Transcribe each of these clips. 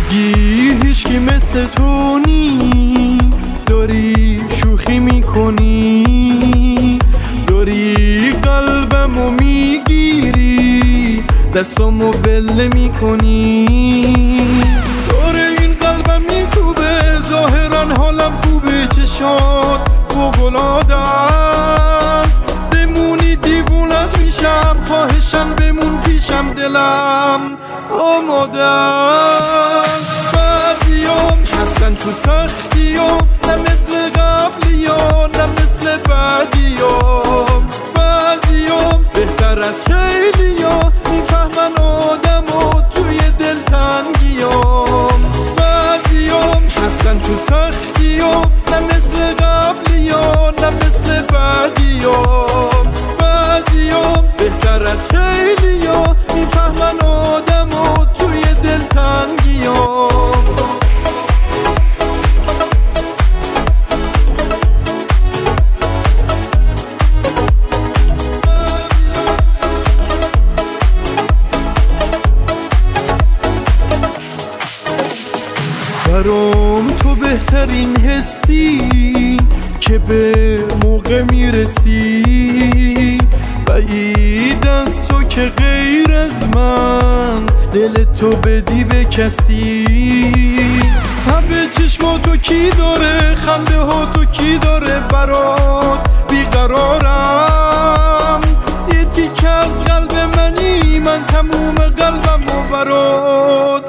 میگی هیچکی مثل تو نی، داری شوخی میکنی، داری قلبمو میگیری، دستامو بله میکنی. داره این قلبم میکوبه، ظاهرا حالم خوبه، چشات فوق‌العاده است. بمونی دیوونت میشم، خواهشم بمون پیشم، دلم آماده است. بعضیام هستن تو سختیام، نه مثل قبلیام نه مثل بعدیام. بعضیام بهتر از خیلیام، میفهمن آدمو توی دلتنگیام. بعضیام هستن تو سختیام، نه مثل قبلیام نه مثل بعدیام. بعضیام بهتر از خیلیام، میفهمن آدمو توی دلتنگیام. برام تو بهترین حسی که به موقع میرسی، بعید از تو که غیر از من دل تو بدی به کسی. همه چشماتو کی داره، خنده ها تو کی داره، برات بیقرارم. یه تیکه از قلب منی، من تموم قلبم و برات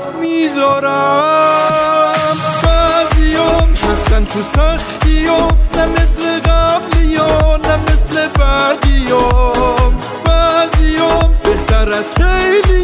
میذارم. بعضیام هستن تو سختیام، نه مثل قبلیام نه مثل بعدیام. بعضیام بهتر از خیلی